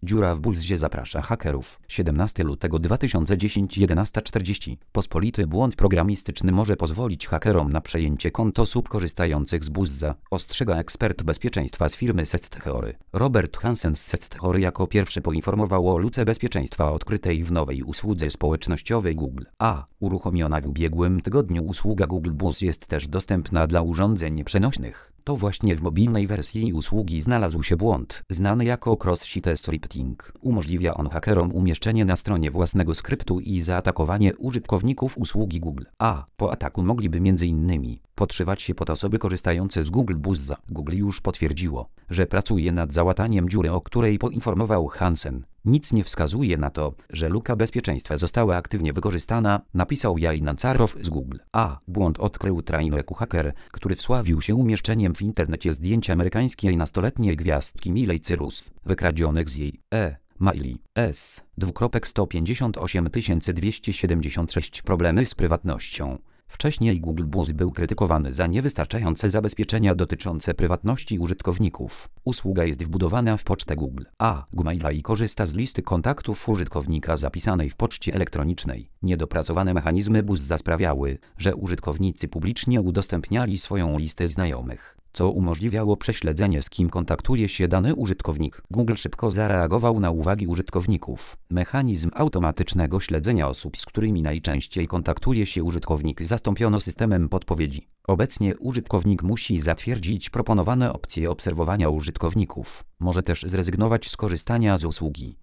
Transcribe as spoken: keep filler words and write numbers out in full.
Dziura w Buzzie zaprasza hakerów. siedemnastego lutego dwa tysiące dziesiątego jedenasta czterdzieści. Pospolity błąd programistyczny może pozwolić hakerom na przejęcie kont osób korzystających z Buzza, ostrzega ekspert bezpieczeństwa z firmy SecTheory. Robert Hansen z SecTheory jako pierwszy poinformował o luce bezpieczeństwa odkrytej w nowej usłudze społecznościowej Google. A. Uruchomiona w ubiegłym tygodniu usługa Google Buzz jest też dostępna dla urządzeń przenośnych. To właśnie w mobilnej wersji usługi znalazł się błąd, znany jako cross-site scripting. Umożliwia on hakerom umieszczenie na stronie własnego skryptu i zaatakowanie użytkowników usługi Google. A. Po ataku mogliby m.in. podszywać się pod osoby korzystające z Google Buzza. Google już potwierdziło, że pracuje nad załataniem dziury, o której poinformował Hansen. Nic nie wskazuje na to, że luka bezpieczeństwa została aktywnie wykorzystana, napisał Jay Nancarow z Google. A. Błąd odkrył Trainwreck haker, który wsławił się umieszczeniem w internecie zdjęć amerykańskiej nastoletniej gwiazdki Miley Cyrus, wykradzionych z jej e-maili. S. sto pięćdziesiąt osiem tysięcy dwieście siedemdziesiąt sześć. Problemy z prywatnością. Wcześniej Google Buzz był krytykowany za niewystarczające zabezpieczenia dotyczące prywatności użytkowników. Usługa jest wbudowana w pocztę Google A. Gmaila i korzysta z listy kontaktów użytkownika zapisanej w poczcie elektronicznej. Niedopracowane mechanizmy Buzza sprawiały, że użytkownicy publicznie udostępniali swoją listę znajomych, co umożliwiało prześledzenie, z kim kontaktuje się dany użytkownik. Google szybko zareagował na uwagi użytkowników. Mechanizm automatycznego śledzenia osób, z którymi najczęściej kontaktuje się użytkownik, zastąpiono systemem podpowiedzi. Obecnie użytkownik musi zatwierdzić proponowane opcje obserwowania użytkowników. Może też zrezygnować z korzystania z usługi.